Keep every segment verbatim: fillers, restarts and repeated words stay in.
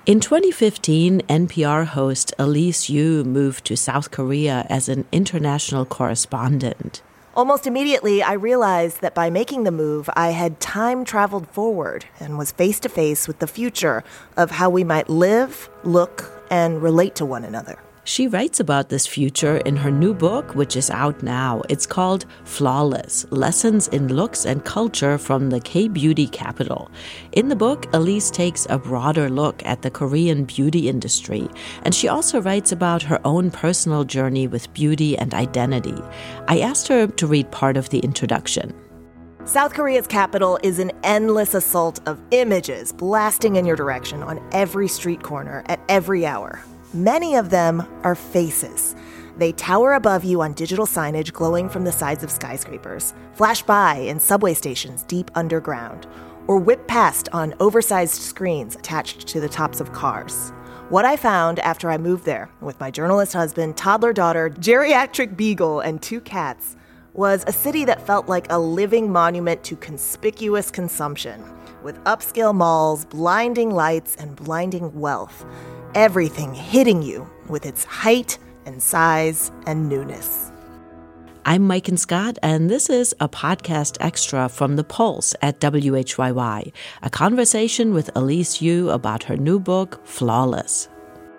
In twenty fifteen, N P R host Elise Yu moved to South Korea as an international correspondent. Almost immediately, I realized that by making the move, I had time traveled forward and was face to face with the future of how we might live, look, and relate to one another. She writes about this future in her new book, which is out now. It's called Flawless, Lessons in Looks and Culture from the K-Beauty Capital. In the book, Elise takes a broader look at the Korean beauty industry, and she also writes about her own personal journey with beauty and identity. I asked her to read part of the introduction. South Korea's capital is an endless assault of images blasting in your direction on every street corner at every hour. Many of them are faces. They tower above you on digital signage glowing from the sides of skyscrapers, flash by in subway stations deep underground, or whip past on oversized screens attached to the tops of cars. What I found after I moved there with my journalist husband, toddler daughter, geriatric beagle, and two cats was a city that felt like a living monument to conspicuous consumption, with upscale malls, blinding lights, and blinding wealth. Everything hitting you with its height and size and newness. I'm Maiken Scott, and this is a podcast extra from The Pulse at W H Y Y, a conversation with Elise Yu about her new book, Flawless.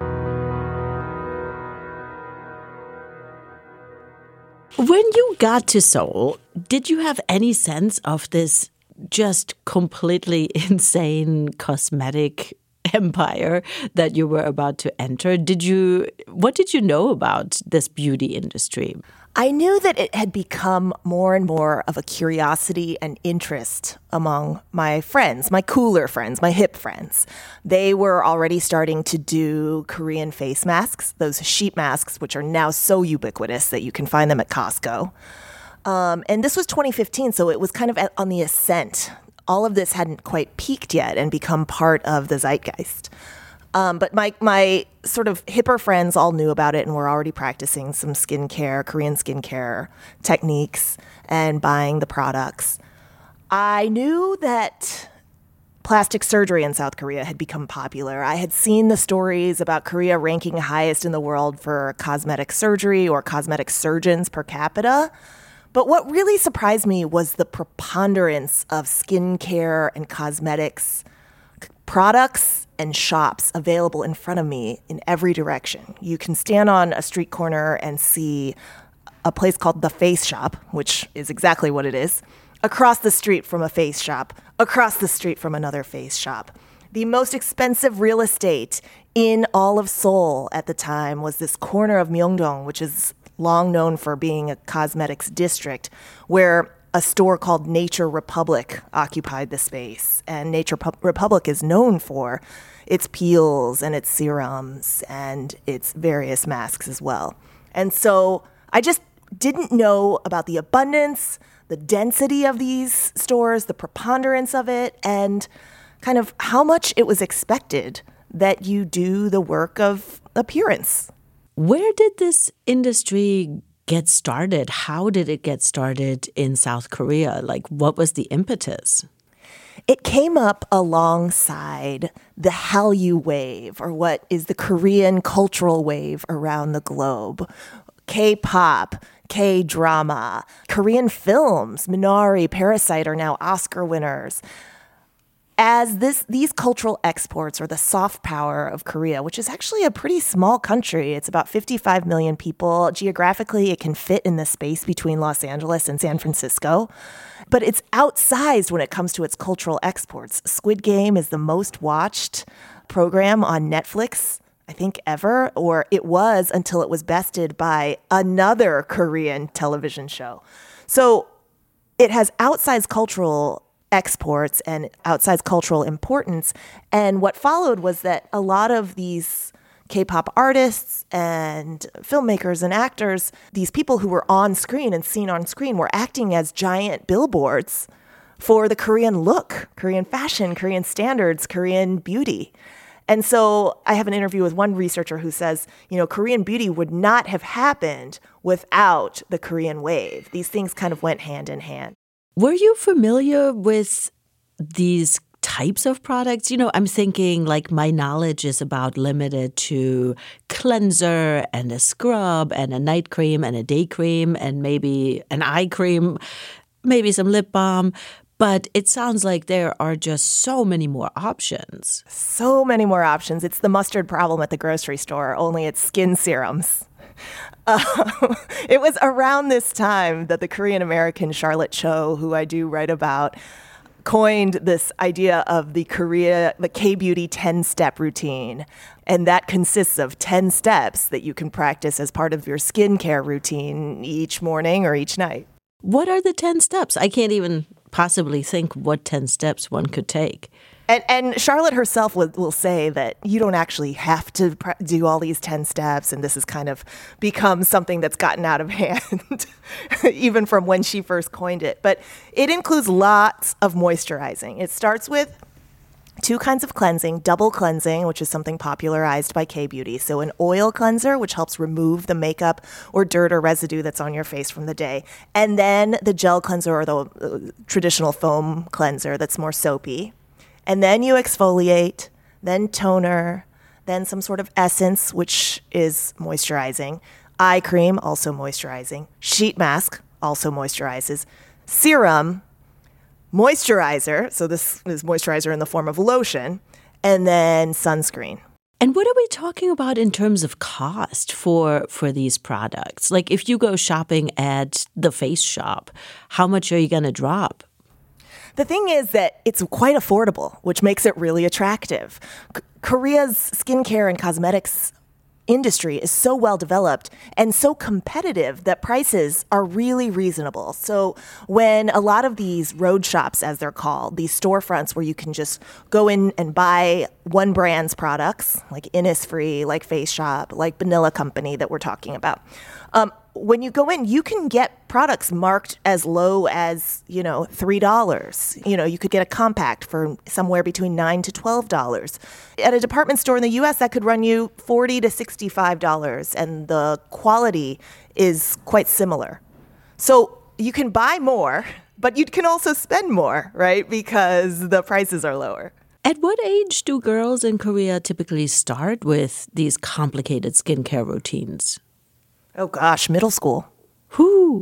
When you got to Seoul, did you have any sense of this just completely insane cosmetic empire that you were about to enter? Did you, what did you know about this beauty industry? I knew that it had become more and more of a curiosity and interest among my friends, my cooler friends, my hip friends. They were already starting to do Korean face masks, those sheet masks, which are now so ubiquitous that you can find them at Costco. Um, and this was twenty fifteen, so it was kind of on the ascent. All of this hadn't quite peaked yet and become part of the zeitgeist. Um, but my my sort of hipper friends all knew about it and were already practicing some skincare, Korean skincare techniques and buying the products. I knew that plastic surgery in South Korea had become popular. I had seen the stories about Korea ranking highest in the world for cosmetic surgery or cosmetic surgeons per capita. But what really surprised me was the preponderance of skincare and cosmetics products and shops available in front of me in every direction. You can stand on a street corner and see a place called The Face Shop, which is exactly what it is, across the street from a face shop, across the street from another face shop. The most expensive real estate in all of Seoul at the time was this corner of Myeongdong, which is long known for being a cosmetics district, where a store called Nature Republic occupied the space. And Nature Pu- Republic is known for its peels and its serums and its various masks as well. And so I just didn't know about the abundance, the density of these stores, the preponderance of it, and kind of how much it was expected that you do the work of appearance. Where did this industry get started? How did it get started in South Korea? Like, what was the impetus? It came up alongside the Hallyu wave, or what is the Korean cultural wave around the globe. K-pop, K-drama, Korean films, Minari, Parasite are now Oscar winners. As this, these cultural exports are the soft power of Korea, which is actually a pretty small country. It's about fifty-five million people. Geographically, it can fit in the space between Los Angeles and San Francisco. But it's outsized when it comes to its cultural exports. Squid Game is the most watched program on Netflix, I think, ever, or it was until it was bested by another Korean television show. So it has outsized cultural exports and outsized cultural importance. And what followed was that a lot of these K-pop artists and filmmakers and actors, these people who were on screen and seen on screen, were acting as giant billboards for the Korean look, Korean fashion, Korean standards, Korean beauty. And so I have an interview with one researcher who says, you know, Korean beauty would not have happened without the Korean wave. These things kind of went hand in hand. Were you familiar with these types of products? You know, I'm thinking like my knowledge is about limited to cleanser and a scrub and a night cream and a day cream and maybe an eye cream, maybe some lip balm. But it sounds like there are just so many more options. So many more options. It's the mustard problem at the grocery store, only it's skin serums. Uh, it was around this time that the Korean American Charlotte Cho, who I do write about, coined this idea of the Korea, the K-beauty ten-step routine. And that consists of ten steps that you can practice as part of your skincare routine each morning or each night. What are the ten steps? I can't even possibly think what ten steps one could take. And, and Charlotte herself will, will say that you don't actually have to pr- do all these ten steps, and this has kind of become something that's gotten out of hand, even from when she first coined it. But it includes lots of moisturizing. It starts with two kinds of cleansing, double cleansing, which is something popularized by K-beauty. So an oil cleanser, which helps remove the makeup or dirt or residue that's on your face from the day. And then the gel cleanser or the uh, traditional foam cleanser that's more soapy. And then you exfoliate, then toner, then some sort of essence, which is moisturizing. Eye cream, also moisturizing. Sheet mask, also moisturizes. Serum, moisturizer, so this is moisturizer in the form of lotion, and then sunscreen. And what are we talking about in terms of cost for for these products? Like if you go shopping at the Face Shop, how much are you going to drop? The thing is that it's quite affordable, which makes it really attractive. C- Korea's skincare and cosmetics industry is so well developed and so competitive that prices are really reasonable. So when a lot of these road shops, as they're called, these storefronts where you can just go in and buy one brand's products, like Innisfree, like Face Shop, like Banilla Company that we're talking about, um, when you go in, you can get products marked as low as, you know, three dollars. You know, you could get a compact for somewhere between nine to twelve dollars. At a department store in the U S, that could run you forty to sixty-five dollars, and the quality is quite similar. So you can buy more, but you can also spend more, right? Because the prices are lower. At what age do girls in Korea typically start with these complicated skincare routines? Oh gosh, middle school. Whoo.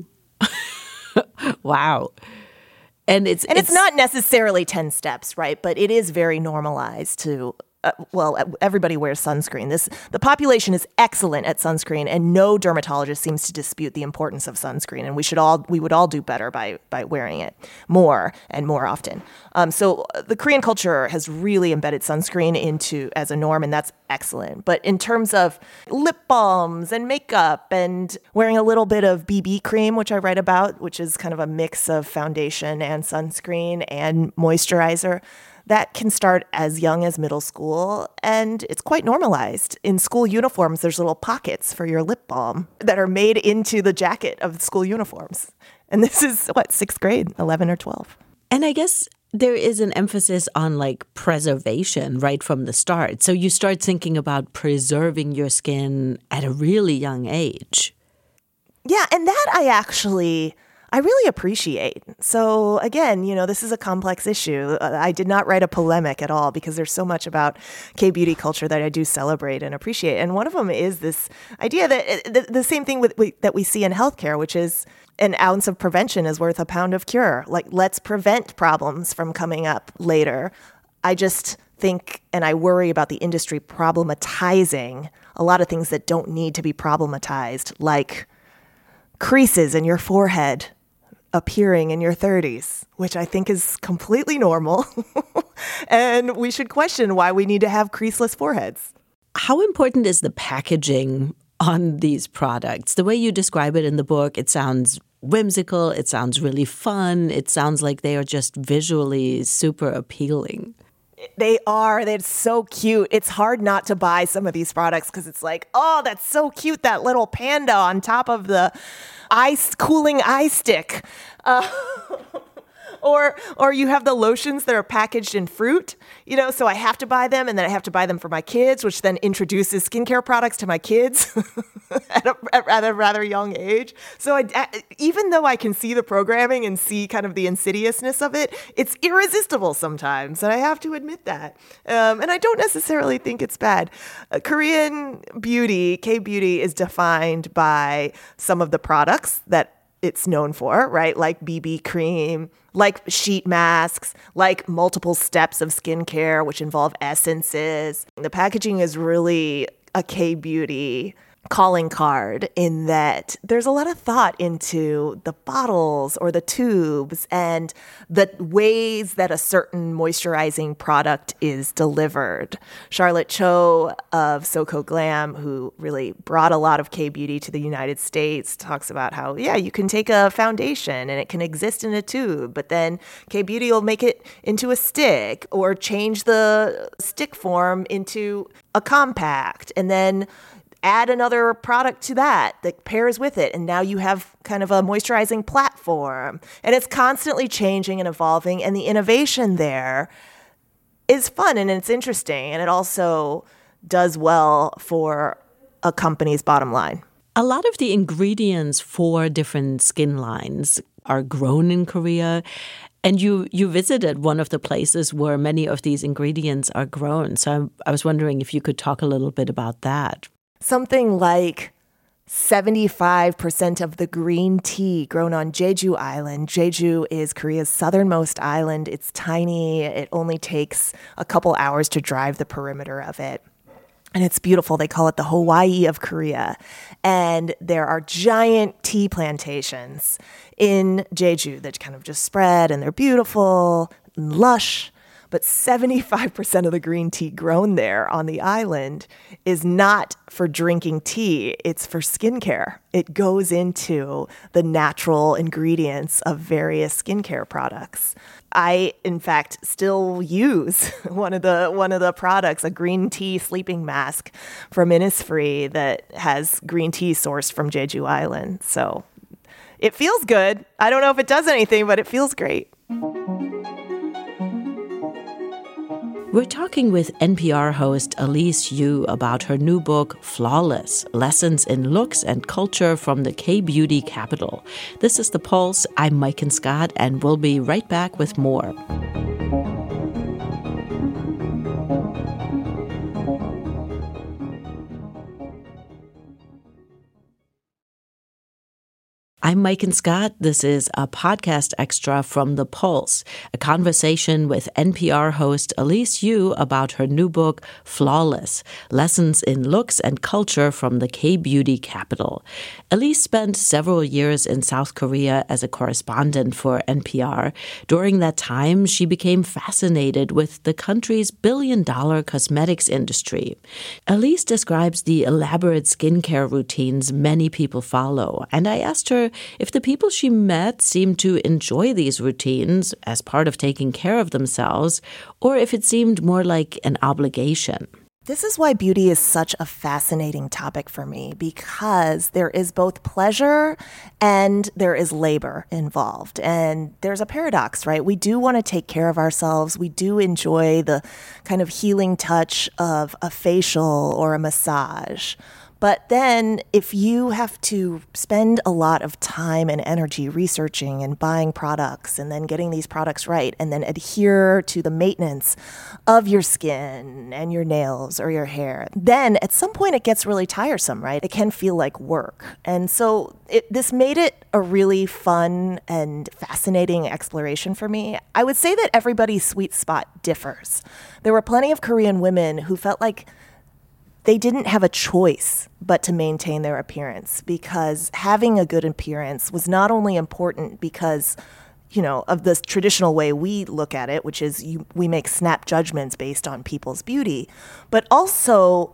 Wow. And it's and it's, it's not necessarily ten steps, right? But it is very normalized to uh, well, everybody wears sunscreen. This the population is excellent at sunscreen, and no dermatologist seems to dispute the importance of sunscreen. And we should all we would all do better by by wearing it more and more often. Um, so the Korean culture has really embedded sunscreen into as a norm, and that's excellent. But in terms of lip balms and makeup and wearing a little bit of B B cream, which I write about, which is kind of a mix of foundation and sunscreen and moisturizer, that can start as young as middle school, and it's quite normalized. In school uniforms, there's little pockets for your lip balm that are made into the jacket of the school uniforms. And this is, what, sixth grade, eleven or twelve. And I guess there is an emphasis on like preservation right from the start. So you start thinking about preserving your skin at a really young age. Yeah, and that I actually... I really appreciate. So again, you know, this is a complex issue. I did not write a polemic at all because there's so much about K-beauty culture that I do celebrate and appreciate. And one of them is this idea that the, the same thing with, we, that we see in healthcare, which is an ounce of prevention is worth a pound of cure. Like, let's prevent problems from coming up later. I just think, and I worry about the industry problematizing a lot of things that don't need to be problematized, like creases in your forehead appearing in your thirties, which I think is completely normal. And we should question why we need to have creaseless foreheads. How important is the packaging on these products? The way you describe it in the book, it sounds whimsical, it sounds really fun, it sounds like they are just visually super appealing. They are. They're so cute. It's hard not to buy some of these products because it's like, oh, that's so cute, that little panda on top of the ice cooling eye stick. Uh, or or you have the lotions that are packaged in fruit, you know, so I have to buy them, and then I have to buy them for my kids, which then introduces skincare products to my kids at, a, at a rather young age. So I, I, even though I can see the programming and see kind of the insidiousness of it, it's irresistible sometimes, and I have to admit that. Um, and I don't necessarily think it's bad. Uh, Korean beauty, K-beauty, is defined by some of the products that it's known for, right? Like B B cream, like sheet masks, like multiple steps of skincare, which involve essences. The packaging is really a K-beauty calling card in that there's a lot of thought into the bottles or the tubes and the ways that a certain moisturizing product is delivered. Charlotte Cho of SoCo Glam, who really brought a lot of K-beauty to the United States, talks about how, yeah, you can take a foundation and it can exist in a tube, but then K-beauty will make it into a stick or change the stick form into a compact, and then add another product to that that pairs with it. And now you have kind of a moisturizing platform. And it's constantly changing and evolving. And the innovation there is fun and it's interesting. And it also does well for a company's bottom line. A lot of the ingredients for different skin lines are grown in Korea. And you you visited one of the places where many of these ingredients are grown. So I was wondering if you could talk a little bit about that. Something like seventy-five percent of the green tea grown on Jeju Island. Jeju is Korea's southernmost island. It's tiny. It only takes a couple hours to drive the perimeter of it. And it's beautiful. They call it the Hawaii of Korea. And there are giant tea plantations in Jeju that kind of just spread, and they're beautiful and lush. But seventy-five percent of the green tea grown there on the island is not for drinking tea. It's for skincare. It goes into the natural ingredients of various skincare products. I, in fact, still use one of the one of the products, a green tea sleeping mask from Innisfree that has green tea sourced from Jeju Island. So it feels good. I don't know if it does anything, but it feels great. We're talking with N P R host Elise Yu about her new book, Flawless, Lessons in Looks and Culture from the K-Beauty Capital. This is The Pulse. I'm Maiken Scott, and we'll be right back with more. I'm Maiken Scott. This is a podcast extra from The Pulse, a conversation with N P R host Elise Yu about her new book, Flawless, Lessons in Looks and Culture from the K-Beauty Capital. Elise spent several years in South Korea as a correspondent for N P R. During that time, she became fascinated with the country's billion-dollar cosmetics industry. Elise describes the elaborate skincare routines many people follow, and I asked her if the people she met seemed to enjoy these routines as part of taking care of themselves, or if it seemed more like an obligation. This is why beauty is such a fascinating topic for me, because there is both pleasure and there is labor involved. And there's a paradox, right? We do want to take care of ourselves. We do enjoy the kind of healing touch of a facial or a massage. But then if you have to spend a lot of time and energy researching and buying products and then getting these products right and then adhere to the maintenance of your skin and your nails or your hair, then at some point it gets really tiresome, right? It can feel like work. And so it, this made it a really fun and fascinating exploration for me. I would say that everybody's sweet spot differs. There were plenty of Korean women who felt like they didn't have a choice but to maintain their appearance, because having a good appearance was not only important because, you know, of this traditional way we look at it, which is you, we make snap judgments based on people's beauty, but also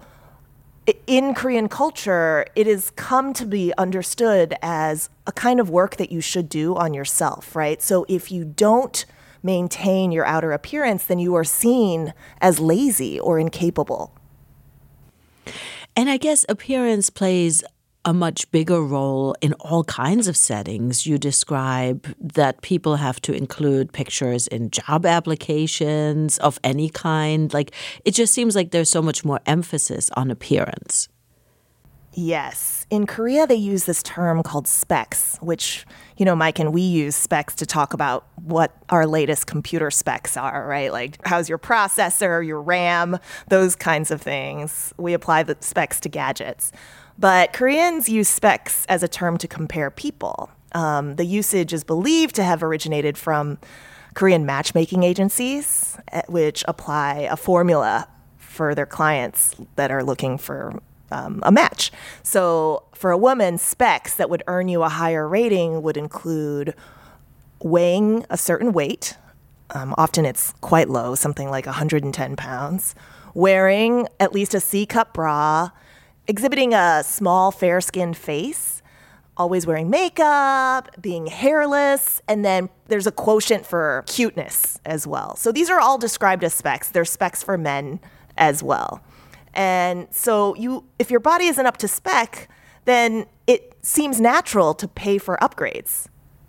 in Korean culture, it has come to be understood as a kind of work that you should do on yourself, right? So if you don't maintain your outer appearance, then you are seen as lazy or incapable. And I guess appearance plays a much bigger role in all kinds of settings. You describe that people have to include pictures in job applications of any kind. Like, it just seems like there's so much more emphasis on appearance. Yes. In Korea, they use this term called specs, which, you know, Mike, and we use specs to talk about what our latest computer specs are, right? Like, how's your processor, your RAM, those kinds of things. We apply the specs to gadgets. But Koreans use specs as a term to compare people. Um, the usage is believed to have originated from Korean matchmaking agencies, which apply a formula for their clients that are looking for Um, a match. So for a woman, specs that would earn you a higher rating would include weighing a certain weight. Um, often it's quite low, something like one hundred ten pounds. Wearing at least a C-cup bra. Exhibiting a small, fair-skinned face. Always wearing makeup, being hairless, and then there's a quotient for cuteness as well. So these are all described as specs. They're specs for men as well. And so you, if your body isn't up to spec, then it seems natural to pay for upgrades.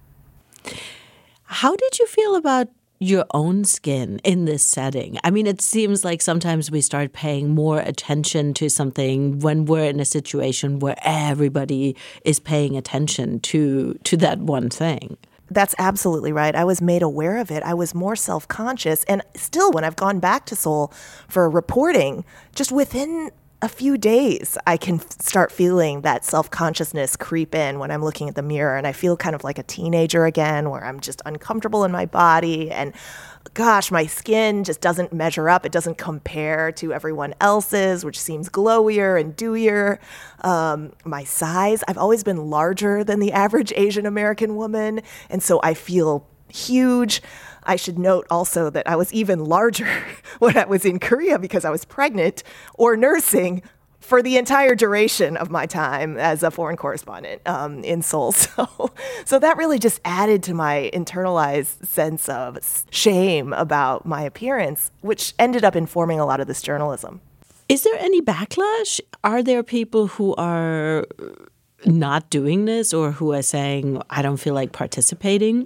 How did you feel about your own skin in this setting? I mean, it seems like sometimes we start paying more attention to something when we're in a situation where everybody is paying attention to to that one thing. That's absolutely right. I was made aware of it. I was more self-conscious. And still, when I've gone back to Seoul for reporting, just within a few days, I can start feeling that self-consciousness creep in when I'm looking at the mirror. And I feel kind of like a teenager again, where I'm just uncomfortable in my body. And gosh, my skin just doesn't measure up. It doesn't compare to everyone else's, which seems glowier and dewier. Um, my size, I've always been larger than the average Asian American woman. And so I feel huge. I should note also that I was even larger when I was in Korea because I was pregnant or nursing for the entire duration of my time as a foreign correspondent um, in Seoul. So, so that really just added to my internalized sense of shame about my appearance, which ended up informing a lot of this journalism. Is there any backlash? Are there people who are not doing this or who are saying, I don't feel like participating?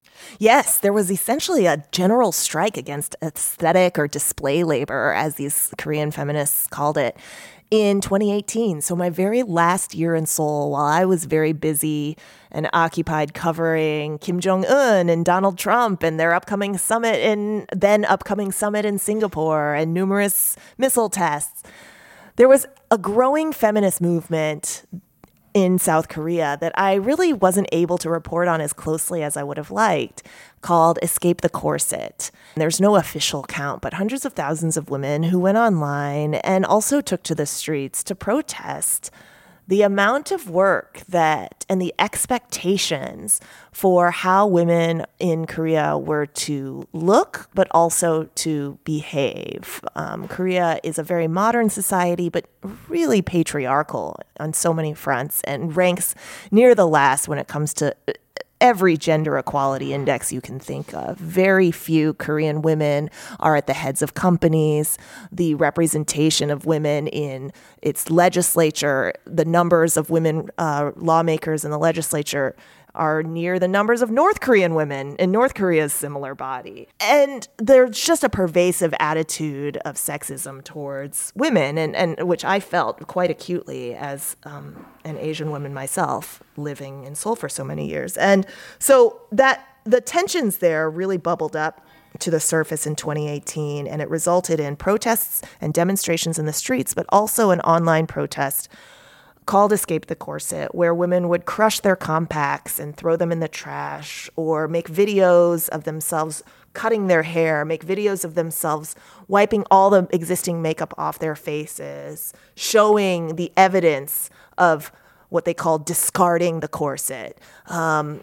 Yes, there was essentially a general strike against aesthetic or display labor, as these Korean feminists called it, in twenty eighteen. So my very last year in Seoul, while I was very busy and occupied covering Kim Jong-un and Donald Trump and their upcoming summit in then upcoming summit in Singapore and numerous missile tests, there was a growing feminist movement in South Korea that I really wasn't able to report on as closely as I would have liked, called Escape the Corset. There's no official count, but hundreds of thousands of women who went online and also took to the streets to protest the amount of work that and the expectations for how women in Korea were to look, but also to behave. Um, Korea is a very modern society, but really patriarchal on so many fronts and ranks near the last when it comes to every gender equality index you can think of. Very few Korean women are at the heads of companies. The representation of women in its legislature, the numbers of women uh, lawmakers in the legislature are near the numbers of North Korean women in North Korea's similar body. And there's just a pervasive attitude of sexism towards women, and, and which I felt quite acutely as um, an Asian woman myself living in Seoul for so many years. And so that the tensions there really bubbled up to the surface in twenty eighteen, and it resulted in protests and demonstrations in the streets, but also an online protest called Escape the Corset, where women would crush their compacts and throw them in the trash, or make videos of themselves cutting their hair, make videos of themselves wiping all the existing makeup off their faces, showing the evidence of what they call discarding the corset. Um,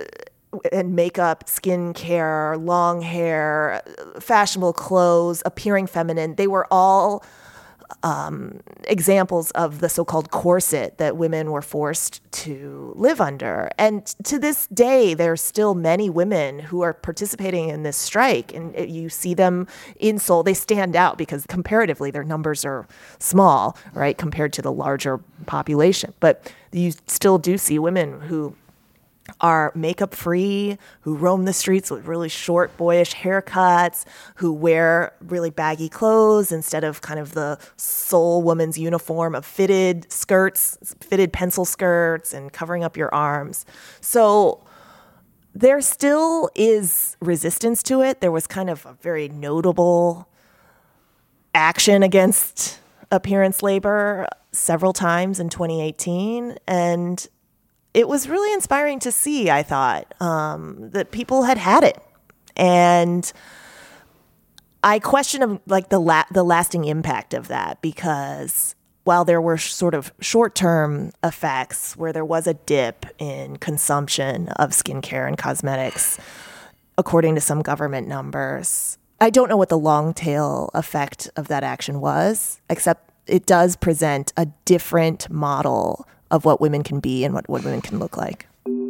and makeup, skincare, long hair, fashionable clothes, appearing feminine, they were all um, examples of the so-called corset that women were forced to live under. And to this day, there are still many women who are participating in this strike. And you see them in Seoul. They stand out because comparatively their numbers are small, right, compared to the larger population. But you still do see women who are makeup free, who roam the streets with really short, boyish haircuts, who wear really baggy clothes instead of kind of the Seoul woman's uniform of fitted skirts, fitted pencil skirts and covering up your arms. So there still is resistance to it. There was kind of a very notable action against appearance labor several times in twenty eighteen. And it was really inspiring to see, I thought, um, that people had had it. And I question like the la- the lasting impact of that, because while there were sh- sort of short-term effects where there was a dip in consumption of skincare and cosmetics, according to some government numbers, I don't know what the long tail effect of that action was, except it does present a different model of what women can be and what, what women can look like.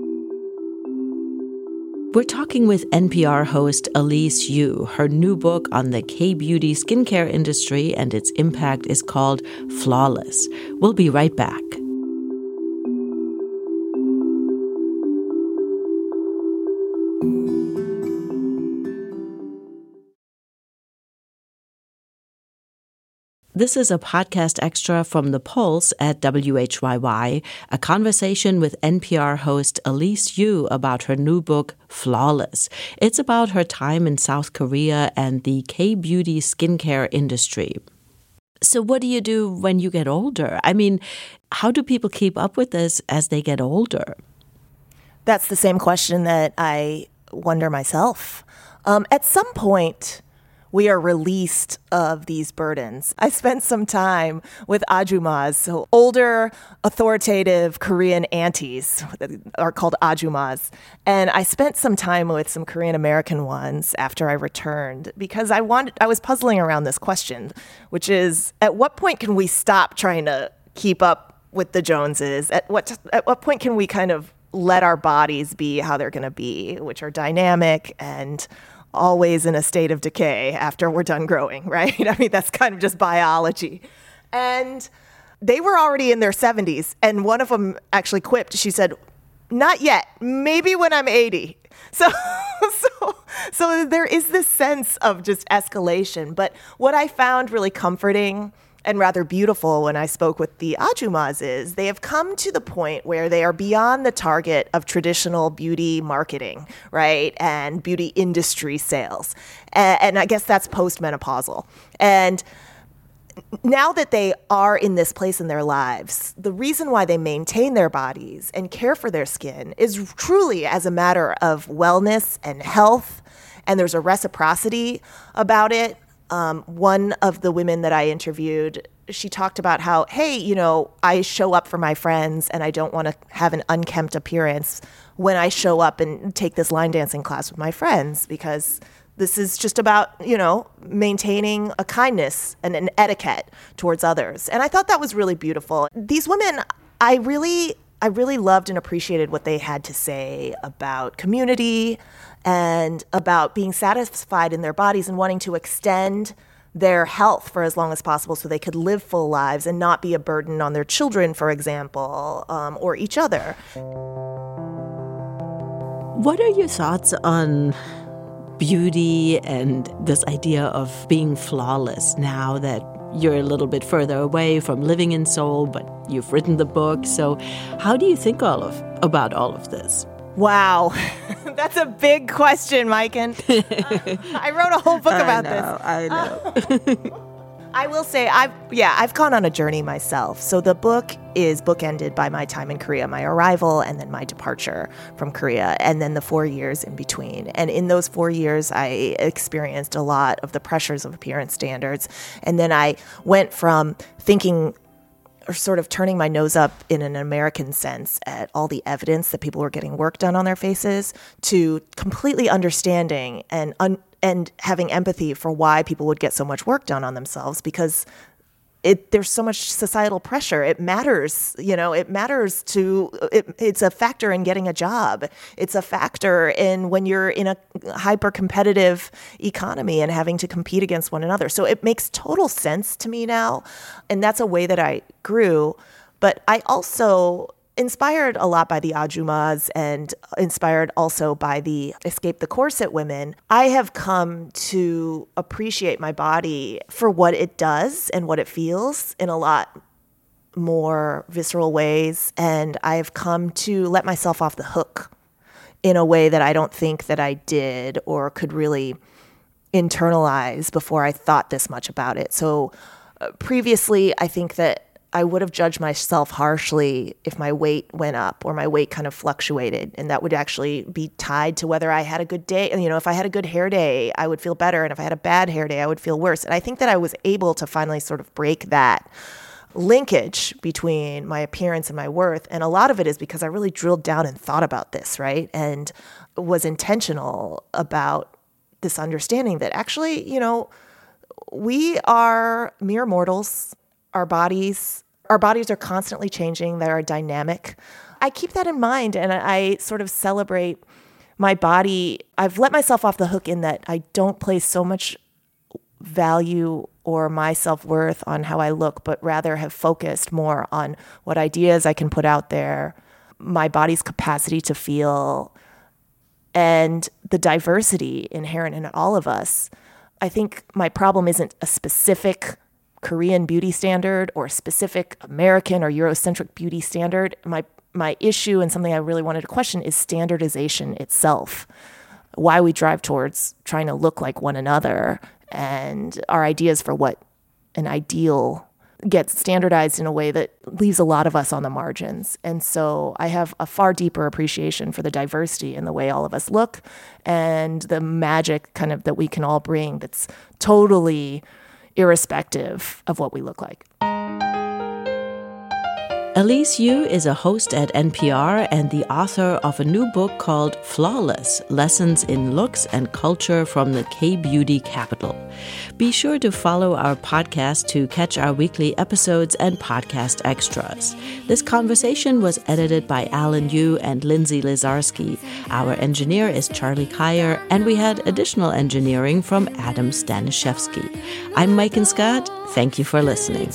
We're talking with N P R host Elise Yu. Her new book on the K-beauty skincare industry and its impact is called Flawless. We'll be right back. This is a podcast extra from The Pulse at W H Y Y, a conversation with N P R host Elise Yu about her new book, Flawless. It's about her time in South Korea and the K-beauty skincare industry. So what do you do when you get older? I mean, how do people keep up with this as they get older? That's the same question that I wonder myself. Um, at some point, we are released of these burdens. I spent some time with ajumas, so older, authoritative Korean aunties are called ajumas. And I spent some time with some Korean American ones after I returned because I wanted, I was puzzling around this question, which is, at what point can we stop trying to keep up with the Joneses? At what at what point can we kind of let our bodies be how they're going to be, which are dynamic and always in a state of decay after we're done growing, right? I mean, that's kind of just biology. And they were already in their seventies. And one of them actually quipped. She said, not yet, maybe when I'm eighty. So, so, so there is this sense of just escalation. But what I found really comforting and rather beautiful when I spoke with the ajumas is they have come to the point where they are beyond the target of traditional beauty marketing, right? And beauty industry sales. And, and I guess that's postmenopausal. And now that they are in this place in their lives, the reason why they maintain their bodies and care for their skin is truly as a matter of wellness and health. And there's a reciprocity about it. Um, one of the women that I interviewed, she talked about how, hey, you know, I show up for my friends and I don't want to have an unkempt appearance when I show up and take this line dancing class with my friends, because this is just about, you know, maintaining a kindness and an etiquette towards others. And I thought that was really beautiful. These women, I really, I really loved and appreciated what they had to say about community and about being satisfied in their bodies and wanting to extend their health for as long as possible so they could live full lives and not be a burden on their children, for example, um, or each other. What are your thoughts on beauty and this idea of being flawless now that you're a little bit further away from living in Seoul, but you've written the book? So how do you think all of about all of this? Wow. That's a big question, Maiken. uh, I wrote a whole book about I know, this. I know. I will say, I've yeah, I've gone on a journey myself. So the book is bookended by my time in Korea, my arrival, and then my departure from Korea, and then the four years in between. And in those four years, I experienced a lot of the pressures of appearance standards. And then I went from thinking or sort of turning my nose up in an American sense at all the evidence that people were getting work done on their faces to completely understanding and un- and having empathy for why people would get so much work done on themselves, because it there's so much societal pressure. It matters, you know, it matters to, it, it's a factor in getting a job. It's a factor in when you're in a hyper competitive economy and having to compete against one another. So it makes total sense to me now. And that's a way that I grew. But I also inspired a lot by the Ajumas and inspired also by the Escape the Corset women, I have come to appreciate my body for what it does and what it feels in a lot more visceral ways. And I've come to let myself off the hook in a way that I don't think that I did or could really internalize before I thought this much about it. So uh, previously, I think that I would have judged myself harshly if my weight went up or my weight kind of fluctuated. And that would actually be tied to whether I had a good day. You know, if I had a good hair day, I would feel better. And if I had a bad hair day, I would feel worse. And I think that I was able to finally sort of break that linkage between my appearance and my worth. And a lot of it is because I really drilled down and thought about this, right? And was intentional about this understanding that actually, you know, we are mere mortals. Our bodies, our bodies are constantly changing. They are dynamic. I keep that in mind, and I sort of celebrate my body. I've let myself off the hook in that I don't place so much value or my self-worth on how I look, but rather have focused more on what ideas I can put out there, my body's capacity to feel, and the diversity inherent in all of us. I think my problem isn't a specific Korean beauty standard or a specific American or Eurocentric beauty standard. My my issue and something I really wanted to question is standardization itself. Why we drive towards trying to look like one another and our ideas for what an ideal gets standardized in a way that leaves a lot of us on the margins. And so I have a far deeper appreciation for the diversity in the way all of us look and the magic kind of that we can all bring that's totally irrespective of what we look like. Elise Yu is a host at N P R and the author of a new book called Flawless, Lessons in Looks and Culture from the K-Beauty Capital. Be sure to follow our podcast to catch our weekly episodes and podcast extras. This conversation was edited by Alan Yu and Lindsay Lizarski. Our engineer is Charlie Kyer, and we had additional engineering from Adam Staniszewski. I'm Mike and Scott. Thank you for listening.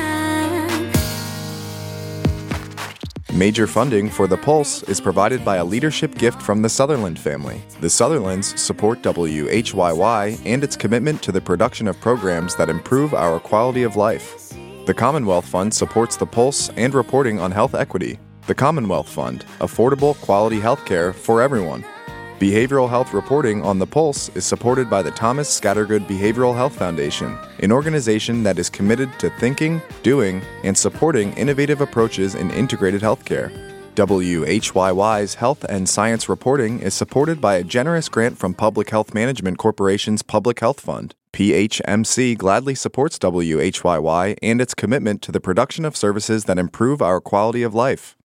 Major funding for The Pulse is provided by a leadership gift from the Sutherland family. The Sutherlands support W H Y Y and its commitment to the production of programs that improve our quality of life. The Commonwealth Fund supports The Pulse and reporting on health equity. The Commonwealth Fund, affordable quality health care for everyone. Behavioral health reporting on The Pulse is supported by the Thomas Scattergood Behavioral Health Foundation, an organization that is committed to thinking, doing, and supporting innovative approaches in integrated healthcare. W H Y Y's health and science reporting is supported by a generous grant from Public Health Management Corporation's Public Health Fund. P H M C gladly supports W H Y Y and its commitment to the production of services that improve our quality of life.